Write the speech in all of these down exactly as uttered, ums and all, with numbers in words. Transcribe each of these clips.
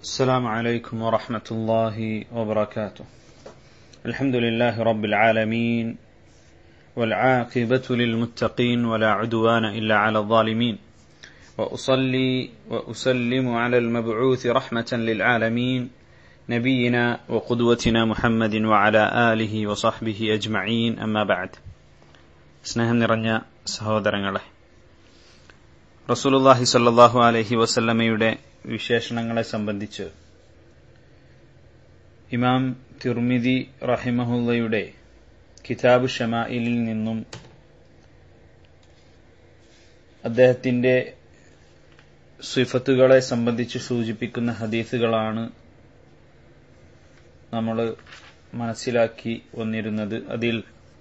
السلام عليكم ورحمة الله وبركاته. الحمد لله رب العالمين والعاقبة للمتقين ولا عدوان إلا على الظالمين وأصلي وأسلم على المبعوث رحمة للعالمين نبينا وقدوتنا محمد وعلى آله وصحبه أجمعين أما بعد. സ്നേഹം നിറഞ്ഞ സഹോദരങ്ങളെ, റസൂലുള്ളാഹി സ്വല്ലല്ലാഹു അലൈഹി വസല്ലമയുടെ വിശേഷണങ്ങളെ സംബന്ധിച്ച് ഇമാം തിർമിദി റഹിമഹുള്ളയുടെ കിതാബ് ഷമായിലിൽ നിന്നും അദ്ദേഹത്തിന്റെ സിഫത്തുകളെ സംബന്ധിച്ച് സൂചിപ്പിക്കുന്ന ഹദീസുകളാണ് നമ്മൾ മനസ്സിലാക്കി വന്നിരുന്നത്. അതിൽ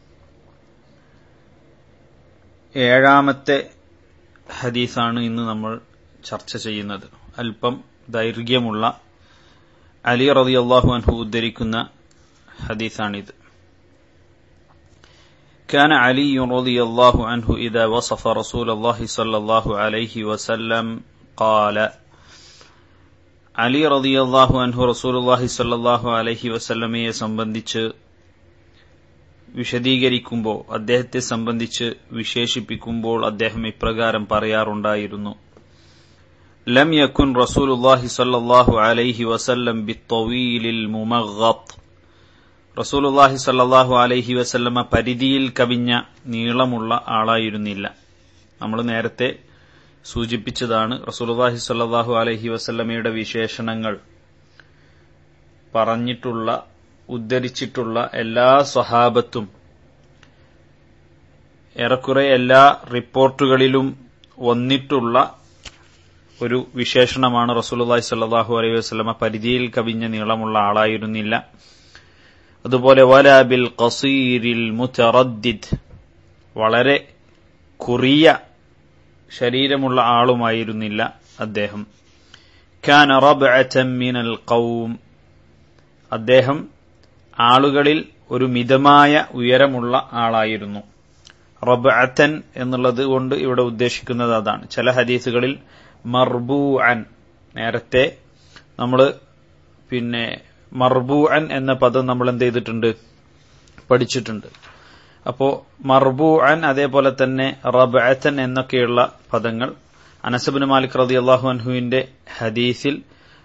ഏഴാമത്തെ ഹദീസാണ് ഇന്ന് നമ്മൾ ചർച്ച ചെയ്യുന്നത്. അല്പം ദൈർഘ്യമുള്ള അലി റളിയല്ലാഹു അൻഹു ഉദ്ധരിക്കുന്ന ഹദീസാണിത്. كان علي رضي الله عنه إذا وصف رسول الله صلى الله عليه وسلم قال അലി റളിയല്ലാഹു അൻഹു റസൂലുള്ളാഹി സ്വല്ലല്ലാഹു അലൈഹി വസല്ലമയെ സംബന്ധിച്ച് വിശദീകരിക്കുമ്പോൾ, അദ്ദേഹത്തെ സംബന്ധിച്ച് വിശേഷിപ്പിക്കുമ്പോൾ അദ്ദേഹം ഇപ്രകാരം പറയാറുണ്ടായിരുന്നു: ലം യകുൻ റസൂലുള്ളാഹി സ്വല്ലല്ലാഹു അലൈഹി വസല്ലം ബിത്തവീലിൽ മുമഗ്ഗത്ത്. റസൂലുള്ളാഹി സ്വല്ലല്ലാഹു അലൈഹി വസല്ലമ പരിധിയിൽ കവിഞ്ഞ നീളമുള്ള ആളായിരുന്നില്ല. നമ്മൾ നേരത്തെ സൂചിപ്പിച്ചതാണ്, റസൂലുള്ളാഹി സ്വല്ലല്ലാഹു അലൈഹി വസല്ലമയുടെ വിശേഷണങ്ങൾ പറഞ്ഞിട്ടുള്ള ഉദ്ധരിച്ചിട്ടുള്ള എല്ലാ സ്വഹാബത്തും ഏറെക്കുറെ എല്ലാ റിപ്പോർട്ടുകളിലും വന്നിട്ടുള്ള ഒരു വിശേഷണമാണ് റസൂലുള്ളാഹി സ്വല്ലല്ലാഹു അലൈഹി വസല്ലമ പരിധിയിൽ കവിഞ്ഞ നീളമുള്ള ആളായിരുന്നില്ല. അതുപോലെ വലാ ബിൽ ഖസീരിൽ മുതറദ്ദിദ്, വളരെ കുറിയ ശരീരമുള്ള ആളുമായിരുന്നില്ല അദ്ദേഹം. കാന റബ്അതൻ മിനൽ ഖൗം, അദ്ദേഹം ആളുകളിൽ ഒരു മിതമായ ഉയരമുള്ള ആളായിരുന്നു. റബ്അതൻ എന്നുള്ളത് കൊണ്ട് ഇവിടെ ഉദ്ദേശിക്കുന്നത് അതാണ്. ചില ഹദീസുകളിൽ മർബൂഅൻ, നേരത്തെ നമ്മൾ പിന്നെ മർബൂഅൻ എന്ന പദം നമ്മൾ എന്ത് ചെയ്തിട്ടുണ്ട്, പഠിച്ചിട്ടുണ്ട്. അപ്പോ മർബൂഅൻ അതേപോലെ തന്നെ റബ്അതൻ എന്നൊക്കെയുള്ള പദങ്ങൾ അനസ് ഇബ്നു മാലിക് റളിയല്ലാഹു അൻഹുവിന്റെ ഹദീസിൽ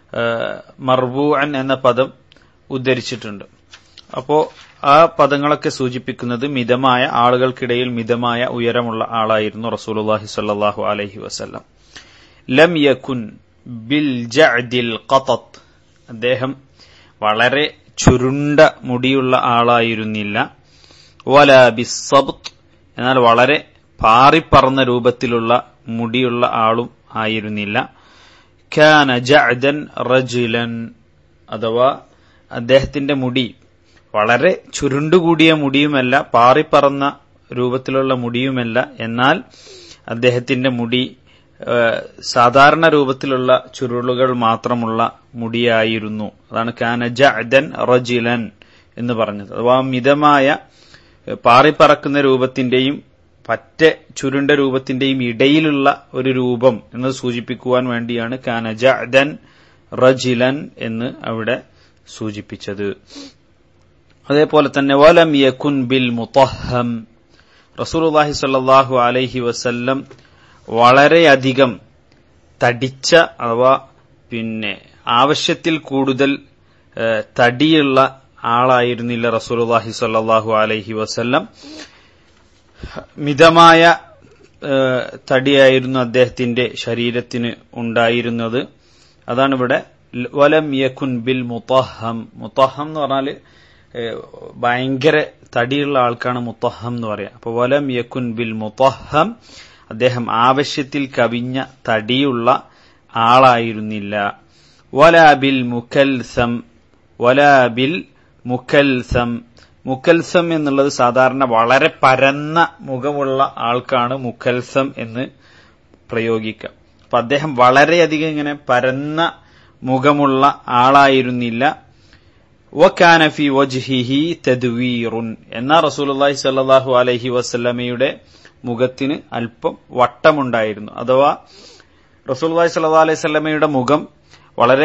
മർബൂഅൻ എന്ന പദം ഉദ്ധരിച്ചിട്ടുണ്ട്. അപ്പോ ആ പദങ്ങളൊക്കെ സൂചിപ്പിക്കുന്നത് മിതമായ ആളുകൾക്കിടയിൽ മിതമായ ഉയരമുള്ള ആളായിരുന്നു റസൂലുള്ളാഹി സ്വല്ലല്ലാഹു അലൈഹി വസല്ലം. ലം യകുൻ ബിൽ ജഅദിൽ ഖതത്, അദ്ദേഹം വളരെ ചുരുണ്ട മുടിയുള്ള ആളായിരുന്നില്ല. വലാ ബിസ്സബ്ത്, എന്നാൽ വളരെ പാറിപ്പറന്ന രൂപത്തിലുള്ള മുടിയുള്ള ആളും ആയിരുന്നില്ല. കാന ജഅദൻ റജുലൻ, അഥവാ അദ്ദേഹത്തിന്റെ മുടി വളരെ ചുരുണ്ടുകൂടിയ മുടിയുമല്ല, പാറിപ്പറന്ന രൂപത്തിലുള്ള മുടിയുമല്ല, എന്നാൽ അദ്ദേഹത്തിന്റെ മുടി സാധാരണ രൂപത്തിലുള്ള ചുരുളുകൾ മാത്രമുള്ള മുടിയായിരുന്നു. അതാണ് കാന ജഅദൻ റജുലൻ എന്ന് പറഞ്ഞത്. അഥവാ മിതമായ പാറിപ്പറക്കുന്ന രൂപത്തിന്റെയും പറ്റ ചുരുണ്ട രൂപത്തിന്റെയും ഇടയിലുള്ള ഒരു രൂപം എന്ന് സൂചിപ്പിക്കുവാൻ വേണ്ടിയാണ് കാന ജഅദൻ റജുലൻ എന്ന് അവിടെ സൂചിപ്പിച്ചത്. അതേപോലെ തന്നെ വലം യകുൻ ബിൽ മുതഹം, റസൂലുള്ളാഹി സ്വല്ലല്ലാഹു അലൈഹി വസല്ലം വളരെയധികം തടിച്ച അഥവാ പിന്നെ ആവശ്യത്തിൽ കൂടുതൽ തടിയുള്ള ആളായിരുന്നില്ല റസൂലുള്ളാഹി സ്വല്ലല്ലാഹു അലൈഹി വസല്ലം. മിതമായ തടിയായിരുന്നു അദ്ദേഹത്തിന്റെ ശരീരത്തിന് ഉണ്ടായിരുന്നത്. അതാണ് ഇവിടെ വലം യകുൻ ബിൽ മുതഹം. മുതഹം എന്ന് പറഞ്ഞാല് ഭയങ്കര തടിയുള്ള ആൾക്കാണ് മുതഹം എന്ന് പറയാം. അപ്പൊ വലം യകുൻ ബിൽ മുതഹം, അദ്ദേഹം ആവശ്യത്തിൽ കവിഞ്ഞ തടിയുള്ള ആളായിരുന്നില്ല. വലാ ബിൽ മുകൽസം, വലാ ബിൽ മുകൽസം. മുകൽസം എന്നുള്ളത് സാധാരണ വളരെ പരന്ന മുഖമുള്ള ആൾക്കാണ് മുകൽസം എന്ന് പ്രയോഗിക്കുക. അപ്പൊ അദ്ദേഹം വളരെയധികം ഇങ്ങനെ പരന്ന മുഖമുള്ള ആളായിരുന്നില്ല. വകാന ഫി വജ്ഹിഹി തദ്വീറുൻ, എന്നാ റസൂലുള്ളാഹി സ്വല്ലല്ലാഹു അലൈഹി വസല്ലമയുടെ മുഖത്തിന് അല്പം വട്ടമുണ്ടായിരുന്നു. അഥവാ റസൂലുള്ളാഹി സ്വല്ലല്ലാഹു അലൈഹി വസല്ലമയുടെ മുഖം വളരെ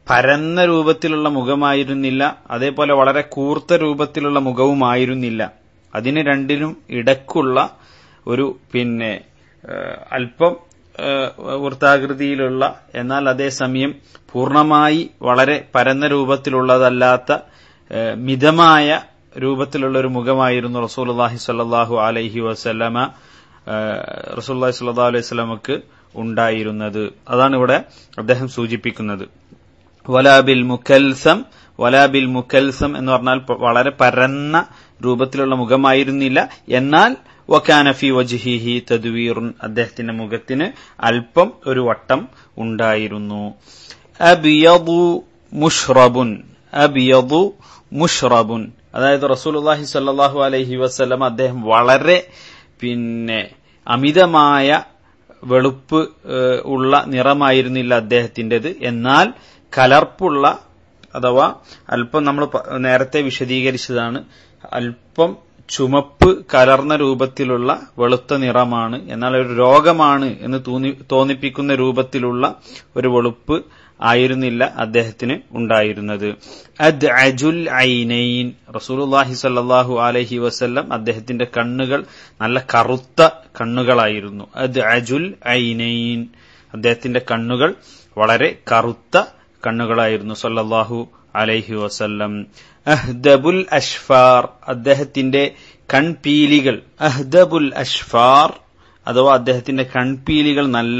പരന്ന രൂപത്തിലുള്ള മുഖമായിരുന്നില്ല, അതേപോലെ വളരെ കൂർത്ത രൂപത്തിലുള്ള മുഖവുമായിരുന്നില്ല. അതിന് രണ്ടിനും ഇടക്കുള്ള ഒരു പിന്നെ അല്പം വൃത്താകൃതിയിലുള്ള, എന്നാൽ അതേസമയം പൂർണ്ണമായി വളരെ പരന്ന രൂപത്തിലുള്ളതല്ലാത്ത മിതമായ രൂപത്തിലുള്ള ഒരു മുഖമായിരുന്നു റസൂലുള്ളാഹി സ്വല്ലല്ലാഹു അലൈഹി വസല്ലമ റസൂലുള്ളാഹി സ്വല്ലല്ലാഹു അലൈഹി വസല്ലമക്ക് ഉണ്ടായിരുന്നത്. അതാണ് ഇവിടെ അദ്ദേഹം സൂചിപ്പിക്കുന്നത്. വലാബിൽ മുക്കൽസം, വലാബിൽ മുക്കൽസം എന്ന് പറഞ്ഞാൽ വളരെ പരന്ന രൂപത്തിലുള്ള മുഖമായിരുന്നില്ല. എന്നാൽ വകാന ഫി വജ്ഹിഹി തദ്വീറുൻ, അദ്ദേഹത്തിന്റെ മുഖത്തിന് അല്പം ഒരു വട്ടം ഉണ്ടായിരുന്നു. അബിയദു മുഷ്റബുൻ, അബിയദു മുഷ്റബുൻ, അതായത് റസൂലുള്ളാഹി സ്വല്ലല്ലാഹു അലൈഹി വസല്ലം അദ്ദേഹം വളരെ പിന്നെ അമിതമായ വെളുപ്പ് ഉള്ള നിറമായിരുന്നില്ല അദ്ദേഹത്തിൻ്റെത്. എന്നാൽ കലർപ്പുള്ള, അഥവാ അല്പം നമ്മൾ നേരത്തെ വിശദീകരിച്ചതാണ്, അല്പം ചുമപ്പ് കലർന്ന രൂപത്തിലുള്ള വെളുത്ത നിറമാണ്. എന്നാൽ ഒരു രോഗമാണ് എന്ന് തോന്നി തോന്നിപ്പിക്കുന്ന രൂപത്തിലുള്ള ഒരു വെളുപ്പ് ആയിരുന്നില്ല അദ്ദേഹത്തിന് ഉണ്ടായിരുന്നത്. അദ് അജുൽ ഐനൈൻ, റസൂലുള്ളാഹി സ്വല്ലല്ലാഹു അലൈഹി വസല്ലം അദ്ദേഹത്തിന്റെ കണ്ണുകൾ നല്ല കറുത്ത കണ്ണുകളായിരുന്നു. അദ് അജുൽ ഐനൈൻ, അദ്ദേഹത്തിന്റെ കണ്ണുകൾ വളരെ കറുത്ത കണ്ണുകളായിരുന്നു സ്വല്ലല്ലാഹു അലൈഹി വസല്ലം. അഹ്ദബുൽ അഷ്ഫാർ, അദ്ദേഹത്തിന്റെ കൺപീലികൾ, അഹ്ദബുൽ അഷ്ഫാർ അഥവാ അദ്ദേഹത്തിന്റെ കൺപീലികൾ നല്ല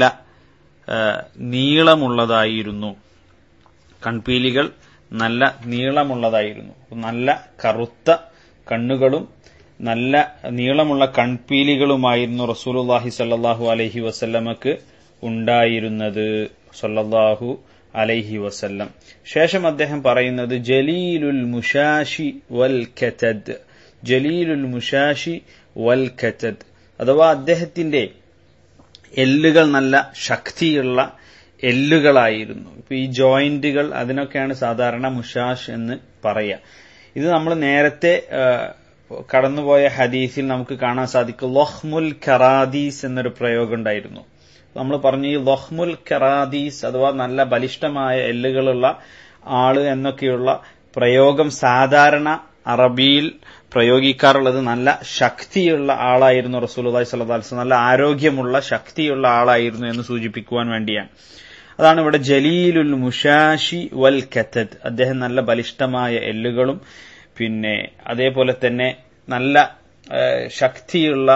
നീളമുള്ളതായിരുന്നു. കൺപീലികൾ നല്ല നീളമുള്ളതായിരുന്നു. നല്ല കറുത്ത കണ്ണുകളും നല്ല നീളമുള്ള കൺപീലികളുമായിരുന്നു റസൂലുള്ളാഹി സ്വല്ലല്ലാഹു അലൈഹി വസല്ലമക്ക് ഉണ്ടായിരുന്നത് സ്വല്ലല്ലാഹു അലൈഹി വസല്ലം. ശേഷം അദ്ദേഹം പറയുന്നത് ജലീലുൽ മുഷാഷി വൽ കതദ്, ജലീലുൽ മുഷാഷി വൽ കതദ് അഥവാ അദ്ദേഹത്തിന്റെ എല്ലുകൾ നല്ല ശക്തിയുള്ള എല്ലുകളായിരുന്നു. ഇപ്പൊ ഈ ജോയിന്റുകൾ, അതിനൊക്കെയാണ് സാധാരണ മുഷാഷ് എന്ന് പറയുക. ഇത് നമ്മൾ നേരത്തെ കടന്നുപോയ ഹദീസിൽ നമുക്ക് കാണാൻ സാധിക്കും. ലൊഹ്മുൽ കറാദീസ് എന്നൊരു പ്രയോഗം ഉണ്ടായിരുന്നു. നമ്മൾ പറഞ്ഞു ഈ ലൊഹ്മുൽ കറാദീസ് അഥവാ നല്ല ബലിഷ്ഠമായ എല്ലുകളുള്ള ആള് എന്നൊക്കെയുള്ള പ്രയോഗം സാധാരണ അറബിയിൽ പ്രയോഗിക്കാറുള്ളത് നല്ല ശക്തിയുള്ള ആളായിരുന്നു റസൂലുള്ളാഹി സ്വല്ലല്ലാഹു അലൈഹി വസല്ലം, നല്ല ആരോഗ്യമുള്ള ശക്തിയുള്ള ആളായിരുന്നു എന്ന് സൂചിപ്പിക്കുവാൻ വേണ്ടിയാണ്. അതാണ് ഇവിടെ ജലീലുൽ മുഷാഷി വൽ കതദ്, അദ്ദേഹം നല്ല ബലിഷ്ഠമായ എല്ലുകളും പിന്നെ അതേപോലെ തന്നെ നല്ല ശക്തിയുള്ള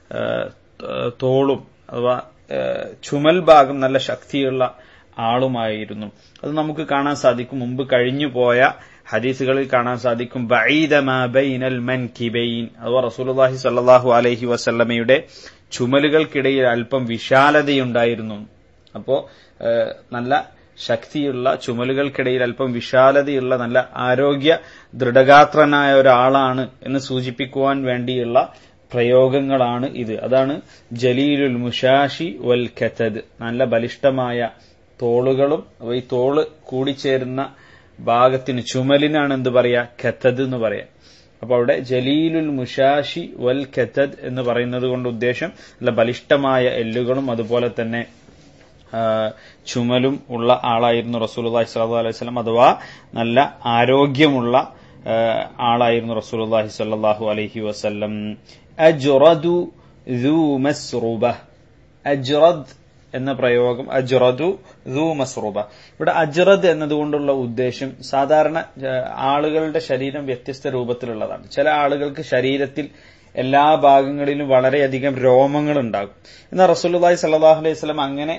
തോളും അഥവാ ചുമൽ ഭാഗം നല്ല ശക്തിയുള്ള ആളുമായിരുന്നു. അത് നമുക്ക് കാണാൻ സാധിക്കും. മുമ്പ് കഴിഞ്ഞു പോയ ഹദീസുകളിൽ കാണാൻ സാധിക്കും. ബഈദ മാ ബൈനൽ മൻകിബൈൻ അഥവാ റസൂലുള്ളാഹി സ്വല്ലല്ലാഹു അലൈഹി വസല്ലമയുടെ ചുമലുകൾക്കിടയിൽ അല്പം വിശാലതയുണ്ടായിരുന്നു. അപ്പോ നല്ല ശക്തിയുള്ള ചുമലുകൾക്കിടയിൽ അല്പം വിശാലതയുള്ള നല്ല ആരോഗ്യ ദൃഢഗാത്രനായ ഒരാളാണ് എന്ന് സൂചിപ്പിക്കുവാൻ വേണ്ടിയുള്ള പ്രയോഗങ്ങളാണ് ഇത്. അതാണ് ജലീലുൽ മുഷാഷി വൽ കതദ്, നല്ല ബലിഷ്ഠമായ തോളുകളും. ഈ തോള് കൂടിച്ചേരുന്ന ഭാഗത്തിന് ചുമലിനാണ് എന്ത് പറയാ, കതദ് എന്ന് പറയാ. അപ്പൊ അവിടെ ജലീലുൽ മുഷാഷി വൽ കതദ് എന്ന് പറയുന്നത് കൊണ്ട് ഉദ്ദേശം നല്ല ബലിഷ്ഠമായ എല്ലുകളും അതുപോലെ തന്നെ ചുമലും ഉള്ള ആളായിരുന്നു റസൂലുള്ളാഹി സ്വല്ലല്ലാഹു അലൈഹി വസല്ലം, അഥവാ നല്ല ആരോഗ്യമുള്ള ആളായിരുന്നു റസൂലുള്ളാഹി സ്വല്ലല്ലാഹു അലൈഹി വസല്ലം. അജ്റദു ദു മസ്റുബ, അജ്റദ് എന്ന പ്രയോഗം അജ്റദു ദു മസ്റുബ. ഇവിടെ അജ്റദ് എന്നതുകൊണ്ടുള്ള ഉദ്ദേശം സാധാരണ ആളുകളുടെ ശരീരം വ്യത്യസ്ത രൂപത്തിലുള്ളതാണ്. ചില ആളുകൾക്ക് ശരീരത്തിൽ എല്ലാ ഭാഗങ്ങളിലും വളരെയധികം രോമങ്ങൾ ഉണ്ടാകും. എന്നാൽ റസൂലുള്ളാഹി സ്വല്ലല്ലാഹു അലൈഹി വസല്ലം അങ്ങനെ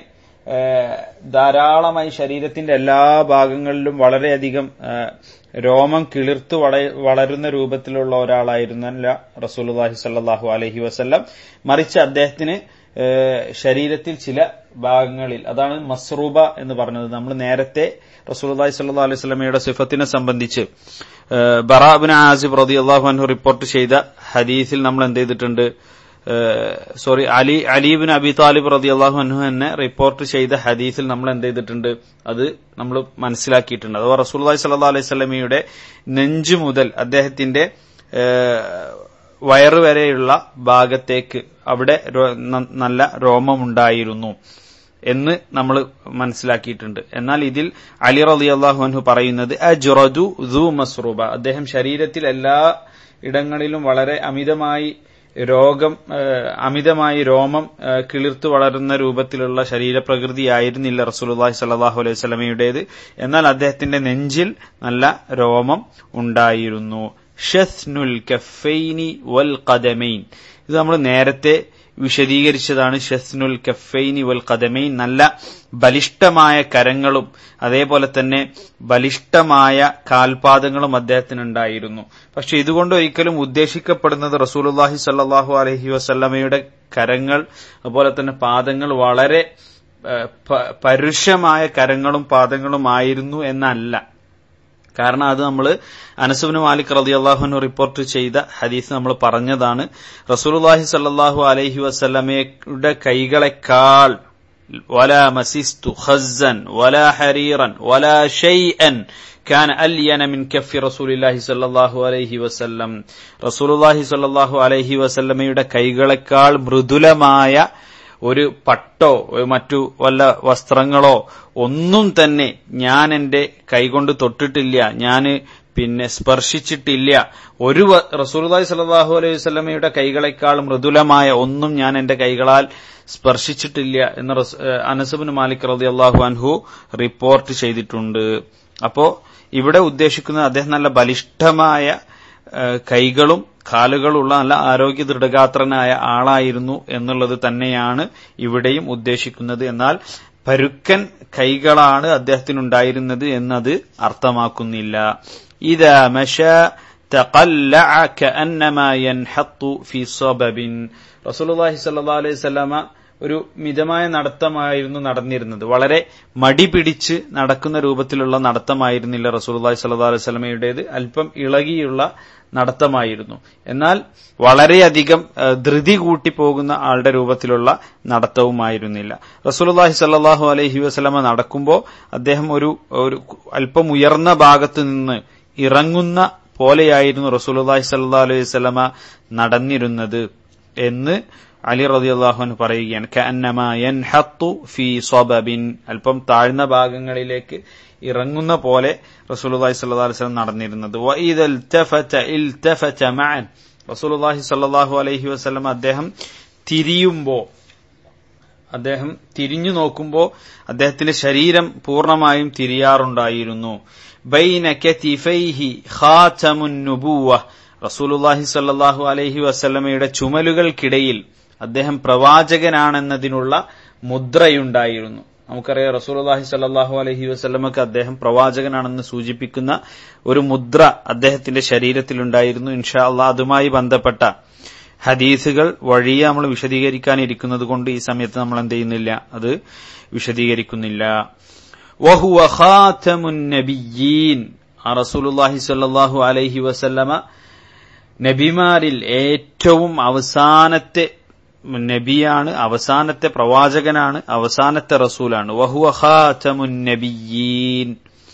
ധാരാളമായി ശരീരത്തിന്റെ എല്ലാ ഭാഗങ്ങളിലും വളരെയധികം രോമം കിളിർത്തു വളരുന്ന രൂപത്തിലുള്ള ഒരാളായിരുന്നല്ല റസൂലുള്ളാഹി സ്വല്ലല്ലാഹു അലൈഹി വസല്ലം. മറിച്ച് അദ്ദേഹത്തിന് ശരീരത്തിൽ ചില ഭാഗങ്ങളിൽ, അതാണ് മസ്റൂബ എന്ന് പറഞ്ഞത്. നമ്മൾ നേരത്തെ റസൂലുള്ളാഹി സ്വല്ലല്ലാഹു അലൈഹി വസല്ലമയുടെ സിഫത്തിനെ സംബന്ധിച്ച് ബറാ ഇബ്നു ആസിബ് റളിയല്ലാഹു അൻഹു റിപ്പോർട്ട് ചെയ്ത ഹദീസിൽ നമ്മൾ എന്ത് ചെയ്തിട്ടുണ്ട്, sorry Ali Ali ibn Abi Talib റളിയല്ലാഹു അൻഹു തന്നെ റിപ്പോർട്ട് ചെയ്ത ഹദീസിൽ നമ്മൾ എന്ത് ചെയ്തിട്ടുണ്ട്, അത് നമ്മൾ മനസ്സിലാക്കിയിട്ടുണ്ട്. അഥവാ റസൂലുള്ളാഹി സ്വല്ലല്ലാഹു അലൈഹി വസല്ലമയുടെ നെഞ്ചു മുതൽ അദ്ദേഹത്തിന്റെ വയറുവരെയുള്ള ഭാഗത്തേക്ക് അവിടെ നല്ല രോമമുണ്ടായിരുന്നു. എന്ന് നമ്മൾ മനസ്സിലാക്കിയിട്ടുണ്ട്. എന്നാൽ ഇതിൽ അലി റളിയല്ലാഹു അൻഹു പറയുന്നത് അജ്റദു ദു മസ്റുബ, അദ്ദേഹം ശരീരത്തിൽ എല്ലാ ഇടങ്ങളിലും വളരെ അമിതമായി രോഗം അമിതമായി രോമം കിളിർത്തു വളരുന്ന രൂപത്തിലുള്ള ശരീരപ്രകൃതിയായിരുന്നില്ല റസൂലുള്ളാഹി സ്വല്ലല്ലാഹു അലൈഹി വസല്ലമയുടേത്. എന്നാൽ അദ്ദേഹത്തിന്റെ നെഞ്ചിൽ നല്ല രോമം ഉണ്ടായിരുന്നു. ഷസ്നുൽ കഫൈനി വൽ ഖദമൈൻ, ഇത് നമ്മൾ നേരത്തെ വിശദീകരിച്ചതാണ്. ഷസ്നുൽ കഫൈനി വൽ ഖദമൈൻ, നല്ല ബലിഷ്ഠമായ കരങ്ങളും അതേപോലെ തന്നെ ബലിഷ്ഠമായ കാൽപാദങ്ങളും അദ്ദേഹത്തിനുണ്ടായിരുന്നു. പക്ഷെ ഇതുകൊണ്ട് ഒരിക്കലും ഉദ്ദേശിക്കപ്പെടുന്നത് റസൂലുള്ളാഹി സ്വല്ലല്ലാഹു അലൈഹി വസല്ലമയുടെ കരങ്ങൾ അതുപോലെ തന്നെ പാദങ്ങൾ വളരെ പരുഷമായ കരങ്ങളും പാദങ്ങളും ആയിരുന്നു എന്നല്ല. കാരണം അത് നമ്മൾ അനസ് ഇബ്നു മാലിക് റളിയല്ലാഹു അൻഹു റിപ്പോർട്ട് ചെയ്ത ഹദീസ് നമ്മൾ പറഞ്ഞതാണ്. റസൂലുള്ളാഹി സ്വല്ലല്ലാഹു അലൈഹി വസല്ലമയുടെ കൈകളെക്കാൾ വലാ മസിസ്തു ഖസ്സൻ വലാ ഹരീറൻ വലാ ഷൈഅൻ കാന അല്യന മിൻ കഫി റസൂലില്ലാഹി സ്വല്ലല്ലാഹു അലൈഹി വസല്ലം, റസൂലുള്ളാഹി സ്വല്ലല്ലാഹു അലൈഹി വസല്ലമയുടെ കൈകളെക്കാൾ മൃദുലമായ ഒരു പട്ടോ മറ്റു വല്ല വസ്ത്രങ്ങളോ ഒന്നും തന്നെ ഞാൻ എന്റെ കൈകൊണ്ട് തൊട്ടിട്ടില്ല, ഞാൻ പിന്നെ സ്പർശിച്ചിട്ടില്ല. ഒരു റസൂലുള്ളാഹി സ്വല്ലല്ലാഹു അലൈഹി വസല്ലമയുടെ കൈകളെക്കാൾ മൃദുലമായ ഒന്നും ഞാൻ എന്റെ കൈകളാൽ സ്പർശിച്ചിട്ടില്ല എന്ന് അനസ് ഇബ്നു മാലിക് റളിയല്ലാഹു അൻഹു റിപ്പോർട്ട് ചെയ്തിട്ടുണ്ട്. അപ്പോ ഇവിടെ ഉദ്ദേശിക്കുന്നത് അദ്ദേഹം നല്ല ബലിഷ്ഠമായ കൈകളും കാലുകളുള്ള നല്ല ആരോഗ്യ ദൃഢഗാത്രനായ ആളായിരുന്നു എന്നുള്ളത് തന്നെയാണ് ഇവിടെയും ഉദ്ദേശിക്കുന്നത്. എന്നാൽ പരുക്കൻ കൈകളാണ് അദ്ദേഹത്തിനുണ്ടായിരുന്നത് എന്നത് അർത്ഥമാക്കുന്നില്ല. ഇദാ മശാ തഖല്ലഅ കഅന്നമാ യൻഹത്തു ഫീ സബബിൻ, റസൂലുള്ളാഹി സ്വല്ലല്ലാഹു അലൈഹി വസല്ലമ ഒരു മിതമായ നടത്തമായിരുന്നു നടന്നിരുന്നത്. വളരെ മടി പിടിച്ച് നടക്കുന്ന രൂപത്തിലുള്ള നടത്തമായിരുന്നില്ല റസൂലുള്ളാഹി സ്വല്ലല്ലാഹു അലൈഹി വസല്ലമയുടേത്. അല്പം ഇളകിയുള്ള നടത്തമായിരുന്നു. എന്നാൽ വളരെയധികം ധൃതി കൂട്ടി പോകുന്ന ആളുടെ രൂപത്തിലുള്ള നടത്തവുമായിരുന്നില്ല. റസൂലുള്ളാഹി സ്വല്ലല്ലാഹു അലൈഹി വസല്ലമ നടക്കുമ്പോൾ അദ്ദേഹം ഒരു ഒരു അല്പം ഉയർന്ന ഭാഗത്ത് നിന്ന് ഇറങ്ങുന്ന പോലെയായിരുന്നു റസൂലുള്ളാഹി സ്വല്ലല്ലാഹു അലൈഹി വസല്ലമ നടന്നിരുന്നത് എന്ന് അലി റളിയല്ലാഹു അൻഹു പറയുകയാണ്. കഅന്നമാ യൻഹത്തു ഫീ സബബിൻ, അല്പം താഴ്ന്ന ഭാഗങ്ങളിലേക്ക് ഇറങ്ങുന്ന പോലെ റസൂലുള്ളാഹി സ്വല്ലല്ലാഹു അലൈഹി വസല്ലം നടന്നിരുന്നത്. വഇദ ഇൽതഫത ഇൽതഫത മഅൻ, റസൂലുള്ളാഹി സ്വല്ലല്ലാഹു അലൈഹി വസല്ലം അദ്ദേഹം തിരിയുമ്പോൾ അദ്ദേഹം തിരിഞ്ഞു നോക്കുമ്പോൾ അദ്ദേഹത്തിന്റെ ശരീരം പൂർണ്ണമായും തിരിയാറുണ്ടായിരുന്നു. ബൈന കതിഫൈഹി ഖാതമുൻ നുബുവ്വ, റസൂലുള്ളാഹി സ്വല്ലല്ലാഹു അലൈഹി വസല്ലമയുടെ ചുമലുകൾക്കിടയിൽ അദ്ദേഹം പ്രവാചകനാണെന്നതിനുള്ള മുദ്രയുണ്ടായിരുന്നു. നമുക്കറിയാം റസൂലുള്ളാഹി സ്വല്ലല്ലാഹു അലൈഹി വസല്ലമക്ക് അദ്ദേഹം പ്രവാചകനാണെന്ന് സൂചിപ്പിക്കുന്ന ഒരു മുദ്ര അദ്ദേഹത്തിന്റെ ശരീരത്തിലുണ്ടായിരുന്നു. ഇൻഷാ അല്ലാഹ് അതുമായി ബന്ധപ്പെട്ട ഹദീസുകൾ വഴിയെ നമ്മൾ വിശദീകരിക്കാനിരിക്കുന്നത് കൊണ്ട് ഈ സമയത്ത് നമ്മൾ എന്ത് ചെയ്യുന്നില്ല, അത് വിശദീകരിക്കുന്നില്ല. വഹുവ ഖാതമുൻ നബിയ്യീൻ, ആ റസൂലുള്ളാഹി സ്വല്ലല്ലാഹു അലൈഹി വസല്ലമ നബിമാരിൽ ഏറ്റവും അവസാനത്തെ നബിയാണ്, അവസാനത്തെ പ്രവാചകനാണ്, അവസാനത്തെ റസൂലാണ്. വഹുവ ഖാതമുൻ നബിയ്യീൻ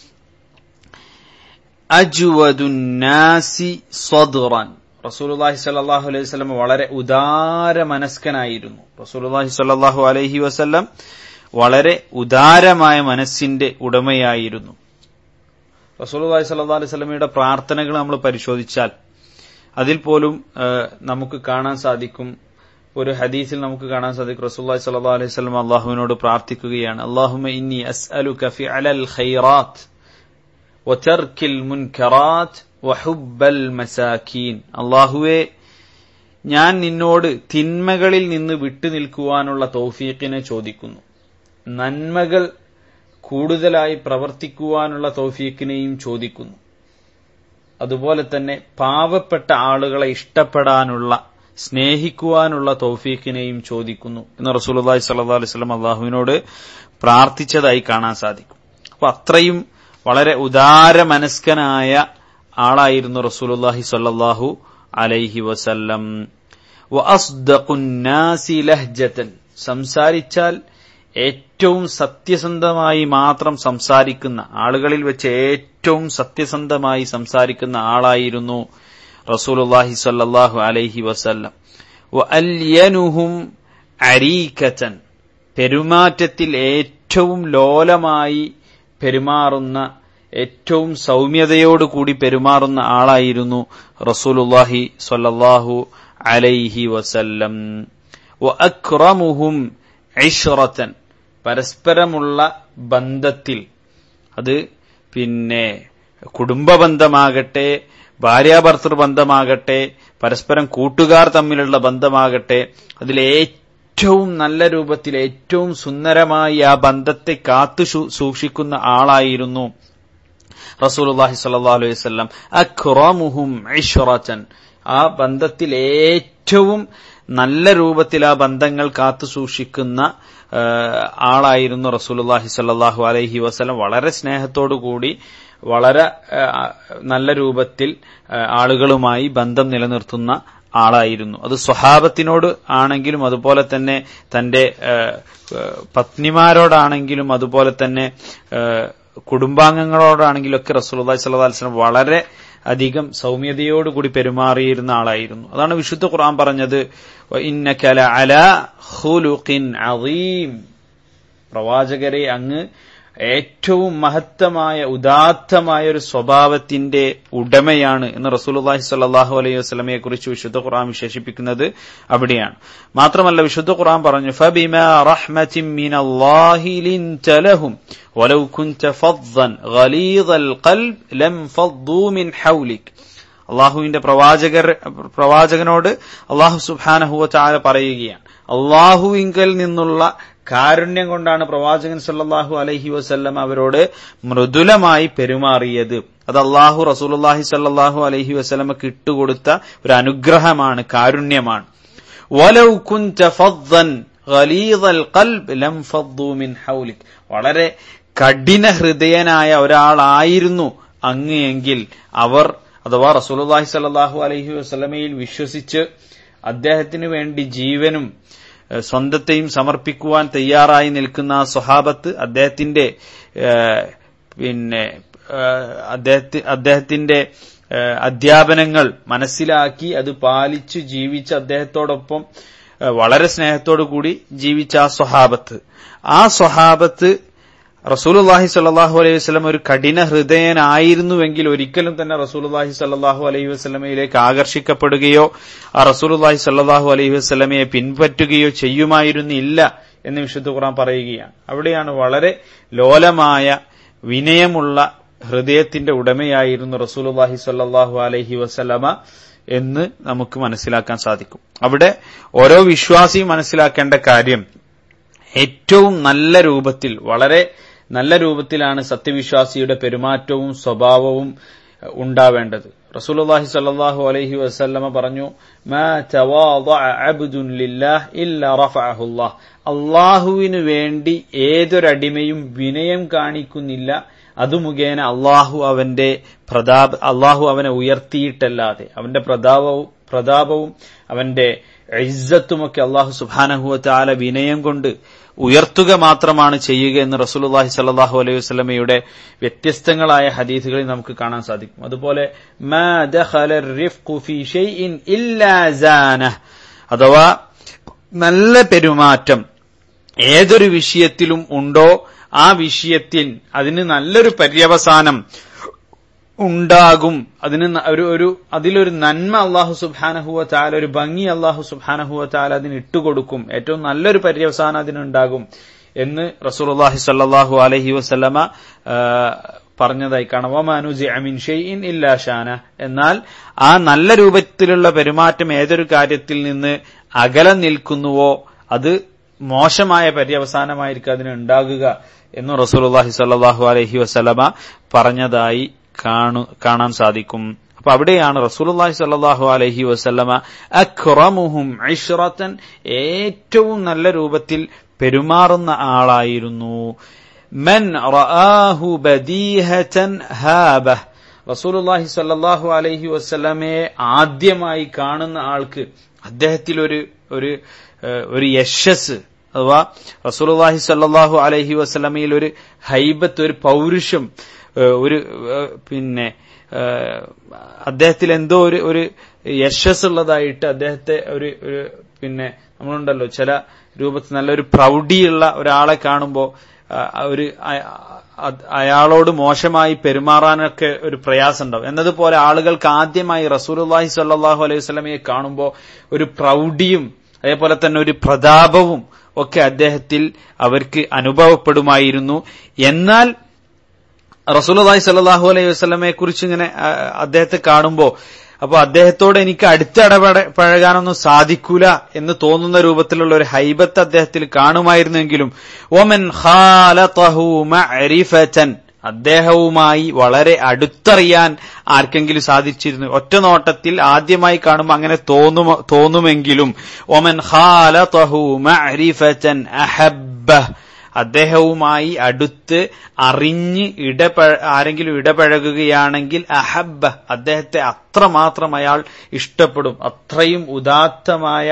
അജ്വദുൻ നാസി സദ്റൻ, റസൂലുള്ളാഹി സ്വല്ലല്ലാഹു അലൈഹി വസല്ലം വളരെ ഉദാര മനസ്കനായിരുന്നു. റസൂലുള്ളാഹി സ്വല്ലല്ലാഹു അലൈഹി വസല്ലം വളരെ ഉദാരമായ മനസ്സിന്റെ ഉടമയായിരുന്നു. റസൂലുള്ളാഹി സ്വല്ലല്ലാഹു അലൈഹി വസല്ലമയുടെ പ്രാർത്ഥനകൾ നമ്മൾ പരിശോധിച്ചാൽ അതിൽ പോലും നമുക്ക് കാണാൻ സാധിക്കും, ഒരു ഹദീസിൽ നമുക്ക് കാണാൻ സാധിക്കും റസൂലുള്ളാഹി സ്വല്ലല്ലാഹു അലൈഹി വസല്ലം അല്ലാഹുവിനോട് പ്രാർത്ഥിക്കുകയാണ്, അല്ലാഹുമ്മ ഇന്നി അസ്അലുക ഫിഅലൽ ഖൈറാത്ത് വതർക്കിൽ മുൻകറാത്ത് വഹുബ്ബൽ മസാകീൻ, അല്ലാഹുവേ ഞാൻ നിന്നോട് തിന്മകളിൽ നിന്ന് വിട്ടുനിൽക്കുവാനുള്ള തൗഫീഖിനെ ചോദിക്കുന്നു, നന്മകൾ കൂടുതലായി പ്രവർത്തിക്കുവാനുള്ള തൗഫീഖിനെയും ചോദിക്കുന്നു, അതുപോലെ തന്നെ പാവപ്പെട്ട ആളുകളെ ഇഷ്ടപ്പെടാനുള്ള സ്നേഹിക്കുവാനുള്ള തൗഫീഖിനെയും ചോദിക്കുന്നു എന്ന് റസൂലുള്ളാഹി സ്വല്ലല്ലാഹു അലൈഹി വസല്ലം അല്ലാഹുവിനോട് പ്രാർത്ഥിച്ചതായി കാണാൻ സാധിക്കും. അപ്പൊ അത്രയും വളരെ ഉദാര മനസ്കനായ ആളായിരുന്നു റസൂലുള്ളാഹി സ്വല്ലല്ലാഹു അലൈഹി വസല്ലം. വഅസ്ദഖുൻ നാസി ലഹ്ജതൻ, സംസാരിച്ചാൽ ഏറ്റവും സത്യസന്ധമായി മാത്രം സംസാരിക്കുന്ന, ആളുകളിൽ വെച്ച് ഏറ്റവും സത്യസന്ധമായി സംസാരിക്കുന്ന ആളായിരുന്നു റസൂലുള്ളാഹി സ്വല്ലല്ലാഹു അലൈഹി വസല്ലം. വഅല്യനുഹും അരീകതൻ, പെരുമാറ്റത്തിൽ ഏറ്റവും ലോലമായി പെരുമാറുന്ന, ഏറ്റവും സൗമ്യതയോടുകൂടി പെരുമാറുന്ന ആളായിരുന്നു റസൂലുള്ളാഹി സ്വല്ലല്ലാഹു അലൈഹി വസല്ലം. വഅക്റമുഹും ഇശ്റതൻ, പരസ്പരമുള്ള ബന്ധത്തിൽ, അത് പിന്നെ കുടുംബബന്ധമാകട്ടെ, ഭാര്യാഭർത്തൃ ബന്ധമാകട്ടെ, പരസ്പരം കൂട്ടുകാർ തമ്മിലുള്ള ബന്ധമാകട്ടെ, അതിലേറ്റവും നല്ല രൂപത്തിൽ ഏറ്റവും സുന്ദരമായി ആ ബന്ധത്തെ കാത്തു സൂക്ഷിക്കുന്ന ആളായിരുന്നു റസൂലുള്ളാഹി സ്വല്ലല്ലാഹു അലൈഹി വസല്ലം. അക്റമുഹും ഇശ്റതൻ, ആ ബന്ധത്തിൽ ഏറ്റവും നല്ല രൂപത്തിൽ ആ ബന്ധങ്ങൾ കാത്തു സൂക്ഷിക്കുന്ന ആളായിരുന്നു റസൂലുള്ളാഹി സ്വല്ലല്ലാഹു അലൈഹി വസല്ലം. വളരെ സ്നേഹത്തോടുകൂടി വളരെ നല്ല രൂപത്തിൽ ആളുകളുമായി ബന്ധം നിലനിർത്തുന്ന ആളായിരുന്നു. അത് സ്വഹാബത്തിനോട് ആണെങ്കിലും അതുപോലെ തന്നെ തന്റെ പത്നിമാരോടാണെങ്കിലും അതുപോലെ തന്നെ കുടുംബാംഗങ്ങളോടാണെങ്കിലും ഒക്കെ റസൂലുള്ളാഹി സ്വല്ലല്ലാഹു അലൈഹി വസല്ലം വളരെ അധികം സൗമ്യതയോടുകൂടി പെരുമാറിയിരുന്ന ആളായിരുന്നു. അതാണ് വിശുദ്ധ ഖുർആൻ പറഞ്ഞത്, വഇന്നക ലഅലാ ഖുലുഖിൻ അദീം, പ്രവാചകരെ അങ്ങ് ഏറ്റവും മഹത്തമായ ഉദാത്തമായ ഒരു സ്വഭാവത്തിന്റെ ഉടമയാണ് എന്ന് റസൂലുള്ളാഹി സ്വല്ലല്ലാഹു അലൈഹി വസല്ലമയെ കുറിച്ച് വിശുദ്ധ ഖുർആൻ വിശേഷിപ്പിക്കുന്നത് അവിടെയാണ്. മാത്രമല്ല വിശുദ്ധ ഖുർആൻ പറഞ്ഞു, ഫബിമാ റഹ്മത്തിൻ മിനല്ലാഹി ലിൻത ലഹും വലൗ കുൻത ഫദ്ദൻ ഗലീദൽ ഖൽബ് ലം ഫദ്ദൂ മിൻ ഹൗലിക്. അല്ലാഹുവിന്റെ പ്രവാചകർ പ്രവാചകനോട് അല്ലാഹു സുബ്ഹാനഹു വ തആല പറയുകയാണ്, അല്ലാഹുവിങ്കൽ നിന്നുള്ള കാരുണ്യം കൊണ്ടാണ് പ്രവാചകൻ സല്ലല്ലാഹു അലൈഹി വസല്ലം അവരോട് മൃദുലമായി പെരുമാറിയത്. അത് അല്ലാഹു റസൂലുള്ളാഹി സല്ലല്ലാഹു അലൈഹി വസല്ലമക്ക് ഇട്ടുകൊടുത്ത ഒരു അനുഗ്രഹമാണ്, കാരുണ്യമാണ്. വലൗ കുൻത ഫദ്ദൻ ഗലീദൽ ഖൽബ് ലം ഫദ്ദൂ മിൻ ഹൗലിക്, വളരെ കഠിന ഹൃദയനായ ഒരാളായിരുന്നു അങ്ങ് എങ്കിൽ അവർ, അഥവാ റസൂലുള്ളാഹി സല്ലല്ലാഹു അലൈഹി വസല്ലമയിൽ വിശ്വസിച്ച് അദ്ദേഹത്തിന് വേണ്ടി ജീവനും സ്വന്തത്തെയും സമർപ്പിക്കുവാൻ തയ്യാറായി നിൽക്കുന്ന ആ സ്വഹാബത്ത് അദ്ദേഹത്തിന്റെ പിന്നെ അദ്ദേഹത്തിന്റെ അധ്യാപനങ്ങൾ മനസ്സിലാക്കി അത് പാലിച്ചു ജീവിച്ച അദ്ദേഹത്തോടൊപ്പം വളരെ സ്നേഹത്തോടു കൂടി ജീവിച്ച ആ സ്വഹാബത്ത് ആ സ്വഹാബത്ത് റസൂലുള്ളാഹി സ്വല്ലല്ലാഹു അലൈഹി വസല്ലം ഒരു കഠിന ഹൃദയനായിരുന്നുവെങ്കിൽ ഒരിക്കലും തന്നെ റസൂലുള്ളാഹി സ്വല്ലല്ലാഹു അലൈഹി വസല്ലമയിലേക്ക് ആകർഷിക്കപ്പെടുകയോ ആ റസൂലുള്ളാഹി സ്വല്ലല്ലാഹു അലൈഹി വസല്ലമയെ പിൻപറ്റുകയോ ചെയ്യുമായിരുന്നില്ല എന്ന് വിശുദ്ധ ഖുർആൻ പറയുകയാണ്. അവിടെയാണ് വളരെ ലോലമായ വിനയമുള്ള ഹൃദയത്തിന്റെ ഉടമയായിരുന്നു റസൂലുള്ളാഹി സ്വല്ലല്ലാഹു അലൈഹി വസല്ലമ എന്ന് നമുക്ക് മനസ്സിലാക്കാൻ സാധിക്കും. അവിടെ ഓരോ വിശ്വാസിയും മനസ്സിലാക്കേണ്ട കാര്യം, ഏറ്റവും നല്ല രൂപത്തിൽ, വളരെ നല്ല രൂപത്തിലാണ് സത്യവിശ്വാസിയുടെ പെരുമാറ്റവും സ്വഭാവവും ഉണ്ടാവേണ്ടത്. റസൂലുള്ളാഹി സ്വല്ലല്ലാഹു അലൈഹി വസല്ലമ പറഞ്ഞു, മാ തവാദഅ അബ്ദുൻ ലില്ലാഹ് ഇല്ലാ റഫഅഹുല്ലാഹ്, അല്ലാഹുവിനു വേണ്ടി ഏതൊരടിമയും വിനയം കാണിക്കുന്നില്ല, അത് മുഖേന അള്ളാഹു അവന്റെ പ്രതാപ അള്ളാഹു അവനെ ഉയർത്തിയിട്ടല്ലാതെ, അവന്റെ പ്രതാപവും പ്രതാപവും അവന്റെ ഇസ്സത്തുമൊക്കെ അള്ളാഹു സുബ്ഹാനഹു വ തആല വിനയം കൊണ്ട് ഉയർത്തുക മാത്രമാണ് ചെയ്യുക എന്ന് റസൂലുള്ളാഹി സ്വല്ലല്ലാഹു അലൈഹി വസല്ലമയുടെ വ്യത്യസ്തങ്ങളായ ഹദീസുകളിൽ നമുക്ക് കാണാൻ സാധിക്കും. അതുപോലെ മാ ദഖല റിഫ്ഖു ഫീ ഷൈഇൻ ഇല്ലാ സാനഹ്, അഥവാ നല്ല പെരുമാറ്റം ഏതൊരു വിഷയത്തിലും ഉണ്ടോ ആ വിഷയത്തിൽ അതിന് നല്ലൊരു പര്യവസാനം ഉണ്ടാകും, അതിന് ഒരു ഒരു അതിലൊരു നന്മ അല്ലാഹു സുബ്ഹാനഹു വ തആല, ഒരു ഭംഗി അല്ലാഹു സുബ്ഹാനഹു വ തആല അതിന് ഇട്ടുകൊടുക്കും, ഏറ്റവും നല്ലൊരു പര്യവസാനം അതിനുണ്ടാകും എന്ന് റസൂലുള്ളാഹി സ്വല്ലല്ലാഹു അലൈഹി വസല്ലമ പറഞ്ഞതായി കാണാം. വമാ നുസിഅ മിൻ ഷൈഇൻ ഇല്ലാ ഷാന, എന്നാൽ ആ നല്ല രൂപത്തിലുള്ള പെരുമാറ്റം ഏതൊരു കാര്യത്തിൽ നിന്ന് അകലെ നിൽക്കുന്നുവോ അത് മോശമായ പര്യവസാനമായിരിക്കും അതിന് ഉണ്ടാകുക എന്ന് റസൂലുള്ളാഹി സ്വല്ലല്ലാഹു അലൈഹി വസല്ലമ പറഞ്ഞതായി കാണു കാണാൻ സാധിക്കും. അപ്പൊ അവിടെയാണ് റസൂലുള്ളാഹി സ്വല്ലല്ലാഹു അലൈഹി വസല്ലമ അക്റമുഹും ഇശ്റതൻ, ഏറ്റവും നല്ല രൂപത്തിൽ പെരുമാറുന്ന ആളായിരുന്നു. മൻ റആഹു ബദീഹതൻ ഹാബഹ്, റസൂലുള്ളാഹി സ്വല്ലല്ലാഹു അലൈഹി വസല്ലമയെ ആദ്യമായി കാണുന്ന ആൾക്ക് അദ്ദേഹത്തിൽ ഒരു ഒരു ഒരു യശസ്, അഥവാ റസൂലുള്ളാഹി സ്വല്ലല്ലാഹു അലൈഹി വസല്ലമയിൽ ഒരു ഹൈബത്ത്, ഒരു പൗരുഷം, ഒരു പിന്നെ അദ്ദേഹത്തിൽ എന്തോ ഒരു ഒരു യശസ്സുള്ളതായിട്ട് അദ്ദേഹത്തെ ഒരു പിന്നെ നമ്മളുണ്ടല്ലോ ചില രൂപത്തിൽ നല്ലൊരു പ്രൗഢിയുള്ള ഒരാളെ കാണുമ്പോൾ ഒരു അയാളോട് മോശമായി പെരുമാറാനൊക്കെ ഒരു പ്രയാസം ഉണ്ടാവും. എന്നതുപോലെ ആളുകൾക്ക് ആദ്യമായി റസൂലുള്ളാഹി സ്വല്ലല്ലാഹു അലൈഹി വസല്ലമയെ കാണുമ്പോൾ ഒരു പ്രൗഢിയും അതേപോലെ തന്നെ ഒരു പ്രതാപവും ഒക്കെ അദ്ദേഹത്തിൽ അവർക്ക് അനുഭവപ്പെടുമായിരുന്നു. എന്നാൽ റസൂലുള്ളാഹി സ്വല്ലല്ലാഹു അലൈഹി വസല്ലമയെ കുറിച്ച് ഇങ്ങനെ അദ്ദേഹത്തെ കാണുമ്പോൾ അപ്പൊ അദ്ദേഹത്തോട് എനിക്ക് അടുത്തിടപഴകാനൊന്നും സാധിക്കൂല എന്ന് തോന്നുന്ന രൂപത്തിലുള്ള ഒരു ഹൈബത്ത് അദ്ദേഹത്തിൽ കാണുമായിരുന്നെങ്കിലും വമൻ ഖാലതഹു മഅരിഫതൻ, അദ്ദേഹവുമായി വളരെ അടുത്തറിയാൻ ആർക്കെങ്കിലും സാധിച്ചിരുന്നു. ഒറ്റ നോട്ടത്തിൽ ആദ്യമായി കാണുമ്പോൾ അങ്ങനെ തോന്നും തോന്നുമെങ്കിലും വമൻ ഖാലതഹു മഅരിഫതൻ അഹബ്ബ, അദ്ദേഹവുമായി അടുത്ത് അറിഞ്ഞ് ഇടപഴ ആരെങ്കിലും ഇടപഴകുകയാണെങ്കിൽ അഹബ്ബ, അദ്ദേഹത്തെ അത്രമാത്രം അയാൾ ഇഷ്ടപ്പെടും. അത്രയും ഉദാത്തമായ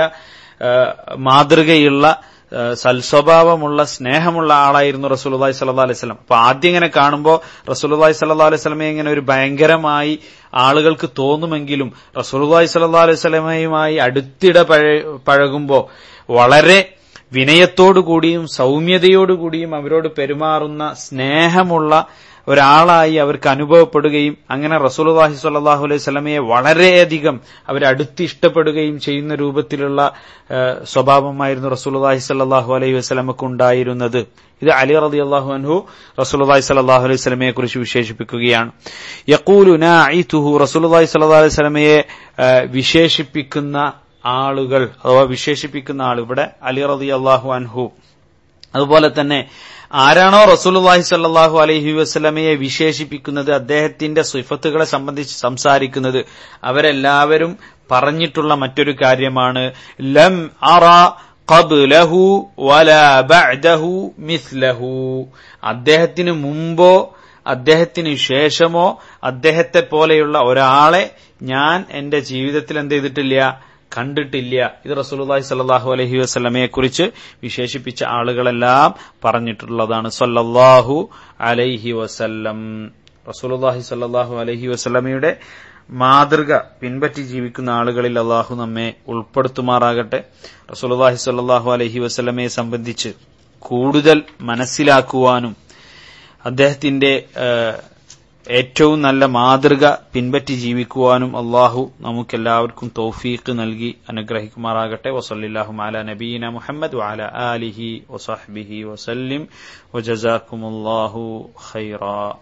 മാതൃകയുള്ള സൽസ്വഭാവമുള്ള സ്നേഹമുള്ള ആളായിരുന്നു റസൂലുള്ളാഹി സ്വല്ലല്ലാഹു അലൈഹി വസല്ലം. അപ്പൊ ആദ്യം ഇങ്ങനെ കാണുമ്പോൾ റസൂലുള്ളാഹി സ്വല്ലല്ലാഹു അലൈഹി വസല്ലമയെ ഇങ്ങനെ ഒരു ഭയങ്കരമായി ആളുകൾക്ക് തോന്നുമെങ്കിലും റസൂലുള്ളാഹി സ്വല്ലല്ലാഹു അലൈഹി വസല്ലമയുമായി അടുത്തിട പഴകുമ്പോൾ വളരെ വിനയത്തോടുകൂടിയും സൗമ്യതയോടുകൂടിയും അവരോട് പെരുമാറുന്ന സ്നേഹമുള്ള ഒരാളായി അവർക്ക് അനുഭവപ്പെടുകയും അങ്ങനെ റസൂലുള്ളാഹി സ്വല്ലല്ലാഹു അലൈഹി വസല്ലമയെ വളരെയധികം അവരടുത്ത് ഇഷ്ടപ്പെടുകയും ചെയ്യുന്ന രൂപത്തിലുള്ള സ്വഭാവമായിരുന്നു റസൂലുള്ളാഹി സ്വല്ലല്ലാഹു അലൈഹി വസല്ലമക്ക് ഉണ്ടായിരുന്നത്. ഇത് അലി റളിയല്ലാഹു അൻഹു റസൂലുള്ളാഹി സ്വല്ലല്ലാഹു അലൈഹി വസല്ലമയെ കുറിച്ച് വിശേഷിപ്പിക്കുകയാണ്. യഖൂലു നാഇതുഹു, റസൂലുള്ളാഹി സ്വല്ലല്ലാഹു അലൈഹി വസല്ലമയെ വിശേഷിപ്പിക്കുന്ന ആളുകൾ അഥവാ വിശേഷിപ്പിക്കുന്ന ആൾ ഇവിടെ അലി റളിയല്ലാഹു അൻഹു. അതുപോലെ തന്നെ ആരാണോ റസൂലുള്ളാഹി സ്വല്ലല്ലാഹു അലൈഹി വസല്ലമയെ വിശേഷിപ്പിക്കുന്നത്, അദ്ദേഹത്തിന്റെ സിഫത്തുകളെ സംബന്ധിച്ച് സംസാരിക്കുന്നത്, അവരെല്ലാവരും പറഞ്ഞിട്ടുള്ള മറ്റൊരു കാര്യമാണ് ലം അറ ഖബ്ലഹു വലാ ബഅദഹു മിസ്ലഹു, അദ്ദേഹത്തിന് മുമ്പോ അദ്ദേഹത്തിന് ശേഷമോ അദ്ദേഹത്തെ പോലെയുള്ള ഒരാളെ ഞാൻ എന്റെ ജീവിതത്തിൽ എന്ത് ചെയ്തിട്ടില്ല, കണ്ടിട്ടില്ല. ഇത് റസൂലുള്ളാഹി സ്വല്ലല്ലാഹു അലൈഹി വസല്ലമയെ കുറിച്ച് വിശേഷിപ്പിച്ച ആളുകളെല്ലാം പറഞ്ഞിട്ടുള്ളതാണ്. സ്വല്ലല്ലാഹു അലൈഹി വസല്ലം. റസൂലുള്ളാഹി സ്വല്ലല്ലാഹു അലൈഹി വസല്ലമയുടെ മാതൃക പിൻപറ്റി ജീവിക്കുന്ന ആളുകളിൽ അല്ലാഹു നമ്മെ ഉൾപ്പെടുത്തുമാറാകട്ടെ. റസൂലുള്ളാഹി സ്വല്ലല്ലാഹു അലൈഹി വസല്ലമയെ സംബന്ധിച്ച് കൂടുതൽ മനസ്സിലാക്കുവാനും അദ്ദേഹത്തിന്റെ ഏറ്റവും നല്ല മാതൃക പിൻപറ്റി ജീവിക്കുവാനും അല്ലാഹു നമുക്കെല്ലാവർക്കും തൗഫീഖ് നൽകി അനുഗ്രഹിക്കുമാറാകട്ടെ. വസല്ലല്ലാഹു അലാ നബിയിന മുഹമ്മദ് വഅലാ ആലിഹി വസഹ്ബിഹി വസല്ലിം വജസാകുമുല്ലാഹു ഖൈറാ.